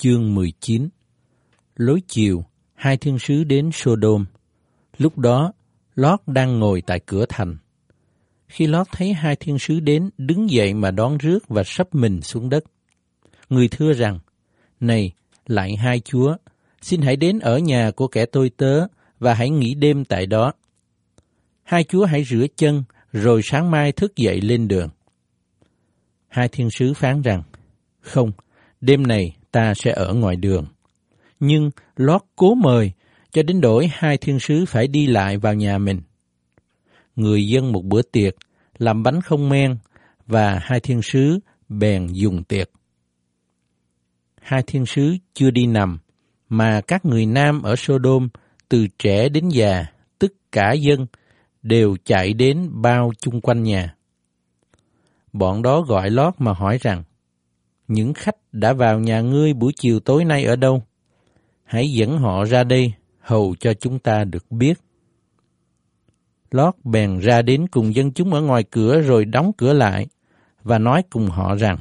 Chương 19. Lối chiều, hai thiên sứ đến Sô-đôm. Lúc đó, Lót đang ngồi tại cửa thành. Khi Lót thấy hai thiên sứ đến, đứng dậy mà đón rước và sấp mình xuống đất. Người thưa rằng, này, lạy hai chúa, xin hãy đến ở nhà của kẻ tôi tớ và hãy nghỉ đêm tại đó. Hai chúa hãy rửa chân, rồi sáng mai thức dậy lên đường. Hai thiên sứ phán rằng, không, đêm này ta sẽ ở ngoài đường. Nhưng Lót cố mời, cho đến đổi hai thiên sứ phải đi lại vào nhà mình. Người dâng một bữa tiệc, làm bánh không men, và hai thiên sứ bèn dùng tiệc. Hai thiên sứ chưa đi nằm, mà các người nam ở Sô-đôm, từ trẻ đến già, tất cả dân, đều chạy đến bao chung quanh nhà. Bọn đó gọi Lót mà hỏi rằng, những khách đã vào nhà ngươi buổi chiều tối nay ở đâu? Hãy dẫn họ ra đây, hầu cho chúng ta được biết. Lót bèn ra đến cùng dân chúng ở ngoài cửa rồi đóng cửa lại, và nói cùng họ rằng,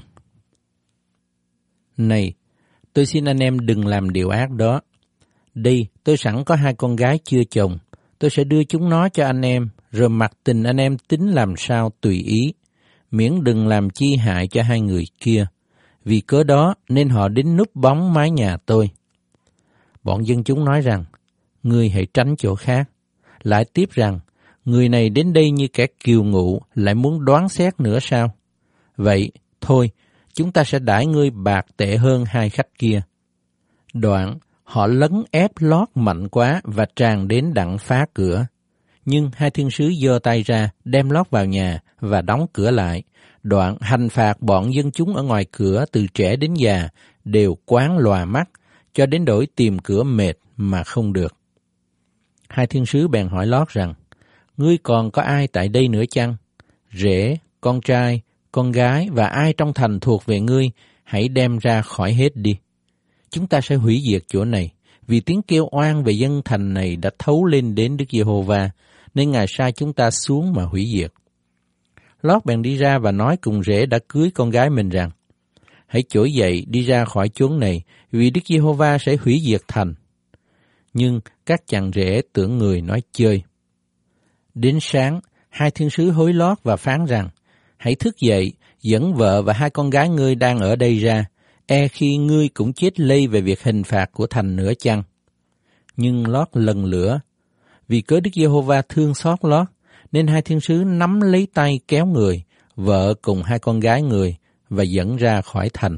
này, tôi xin anh em đừng làm điều ác đó. Đây, tôi sẵn có hai con gái chưa chồng, tôi sẽ đưa chúng nó cho anh em, rồi mặc tình anh em tính làm sao tùy ý, miễn đừng làm chi hại cho hai người kia. Vì cớ đó nên họ đến núp bóng mái nhà tôi. Bọn dân chúng nói rằng, ngươi hãy tránh chỗ khác. Lại tiếp rằng, người này đến đây như kẻ kiều ngụ, lại muốn đoán xét nữa sao? Vậy, thôi, chúng ta sẽ đãi ngươi bạc tệ hơn hai khách kia. Đoạn, họ lấn ép Lót mạnh quá và tràn đến đặng phá cửa. Nhưng hai thiên sứ giơ tay ra, đem Lót vào nhà và đóng cửa lại. Đoạn hành phạt bọn dân chúng ở ngoài cửa từ trẻ đến già, đều quán lòa mắt, cho đến đổi tìm cửa mệt mà không được. Hai thiên sứ bèn hỏi Lót rằng, ngươi còn có ai tại đây nữa chăng? Rể, con trai, con gái và ai trong thành thuộc về ngươi, hãy đem ra khỏi hết đi. Chúng ta sẽ hủy diệt chỗ này, vì tiếng kêu oan về dân thành này đã thấu lên đến Đức Giê-hô-va, nên Ngài sai chúng ta xuống mà hủy diệt. Lót bèn đi ra và nói cùng rể đã cưới con gái mình rằng, hãy trỗi dậy đi ra khỏi chốn này, vì Đức Giê-hô-va sẽ hủy diệt thành. Nhưng các chàng rể tưởng người nói chơi. Đến sáng, hai thiên sứ hối Lót và phán rằng, hãy thức dậy, dẫn vợ và hai con gái ngươi đang ở đây ra, e khi ngươi cũng chết lây về việc hình phạt của thành nữa chăng? Nhưng Lót lần lữa, vì cớ Đức Giê-hô-va thương xót Lót, nên hai thiên sứ nắm lấy tay kéo người, vợ cùng hai con gái người, và dẫn ra khỏi thành.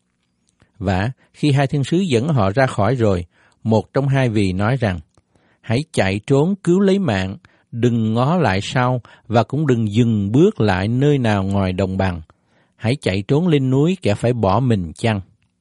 Và khi hai thiên sứ dẫn họ ra khỏi rồi, một trong hai vị nói rằng, hãy chạy trốn cứu lấy mạng, đừng ngó lại sau và cũng đừng dừng bước lại nơi nào ngoài đồng bằng. Hãy chạy trốn lên núi, kẻ phải bỏ mình chăng?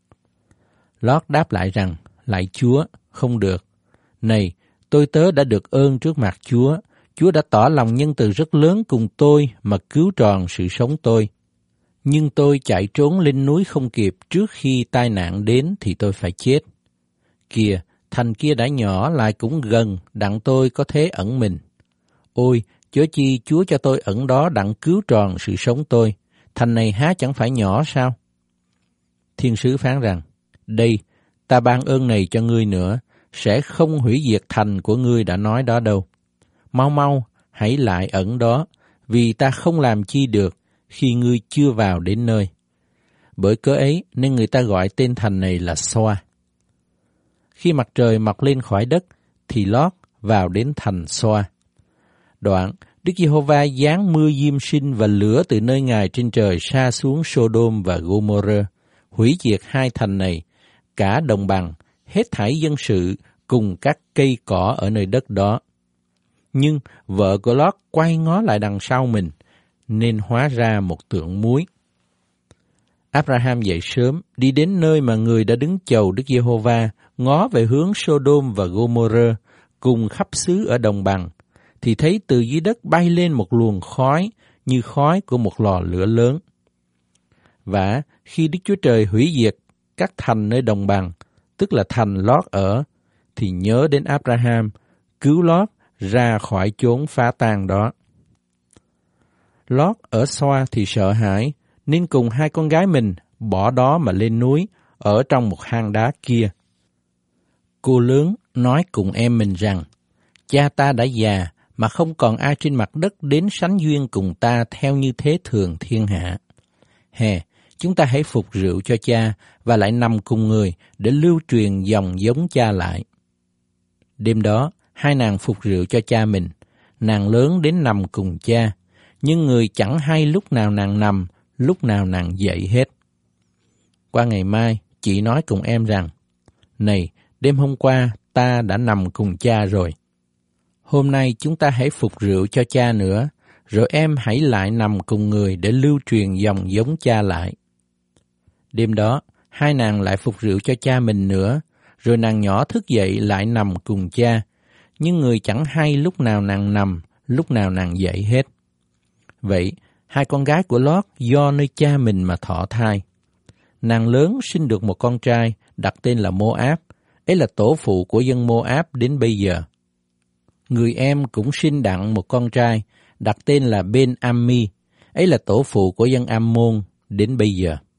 Lót đáp lại rằng, lạy Chúa, không được. Này, tôi tớ đã được ơn trước mặt Chúa. Chúa đã tỏ lòng nhân từ rất lớn cùng tôi mà cứu tròn sự sống tôi. Nhưng tôi chạy trốn lên núi không kịp, trước khi tai nạn đến thì tôi phải chết. Kìa, thành kia đã nhỏ lại cũng gần, đặng tôi có thế ẩn mình. Ôi, chớ chi Chúa cho tôi ẩn đó đặng cứu tròn sự sống tôi. Thành này há chẳng phải nhỏ sao? Thiên sứ phán rằng, đây, ta ban ơn này cho ngươi nữa, sẽ không hủy diệt thành của ngươi đã nói đó đâu. Mau mau, hãy lại ẩn đó, vì ta không làm chi được khi ngươi chưa vào đến nơi. Bởi cớ ấy nên người ta gọi tên thành này là Xoa. Khi mặt trời mọc lên khỏi đất, thì Lót vào đến thành Xoa. Đoạn, Đức Giê-hô-va giáng mưa diêm sinh và lửa từ nơi Ngài trên trời sa xuống Sô-đôm và Gô-mô-rơ, hủy diệt hai thành này, cả đồng bằng, hết thảy dân sự cùng các cây cỏ ở nơi đất đó. Nhưng vợ của Lót quay ngó lại đằng sau mình, nên hóa ra một tượng muối. Abraham dậy sớm, đi đến nơi mà người đã đứng chầu Đức Giê-hô-va, ngó về hướng Sô-đôm và Gô-mô-rơ, cùng khắp xứ ở đồng bằng, thì thấy từ dưới đất bay lên một luồng khói, như khói của một lò lửa lớn. Và khi Đức Chúa Trời hủy diệt các thành nơi đồng bằng, tức là thành Lót ở, thì nhớ đến Abraham, cứu Lót ra khỏi chốn phá tan đó. Lót ở Xoa thì sợ hãi, nên cùng hai con gái mình bỏ đó mà lên núi, ở trong một hang đá kia. Cô lớn nói cùng em mình rằng, cha ta đã già mà không còn ai trên mặt đất đến sánh duyên cùng ta theo như thế thường thiên hạ. Hè, chúng ta hãy phục rượu cho cha và lại nằm cùng người để lưu truyền dòng giống cha lại. Đêm đó, hai nàng phục rượu cho cha mình. Nàng lớn đến nằm cùng cha, nhưng người chẳng hay lúc nào nàng nằm, lúc nào nàng dậy hết. Qua ngày mai, chị nói cùng em rằng, này, đêm hôm qua ta đã nằm cùng cha rồi. Hôm nay chúng ta hãy phục rượu cho cha nữa, rồi em hãy lại nằm cùng người để lưu truyền dòng giống cha lại. Đêm đó, hai nàng lại phục rượu cho cha mình nữa, rồi nàng nhỏ thức dậy lại nằm cùng cha, nhưng người chẳng hay lúc nào nàng nằm, lúc nào nàng dậy hết. Vậy, hai con gái của Lót do nơi cha mình mà thọ thai. Nàng lớn sinh được một con trai, đặt tên là Mô-áp, ấy là tổ phụ của dân Mô-áp đến bây giờ. Người em cũng sinh đặng một con trai, đặt tên là Ben-Ammi, ấy là tổ phụ của dân Am-môn đến bây giờ.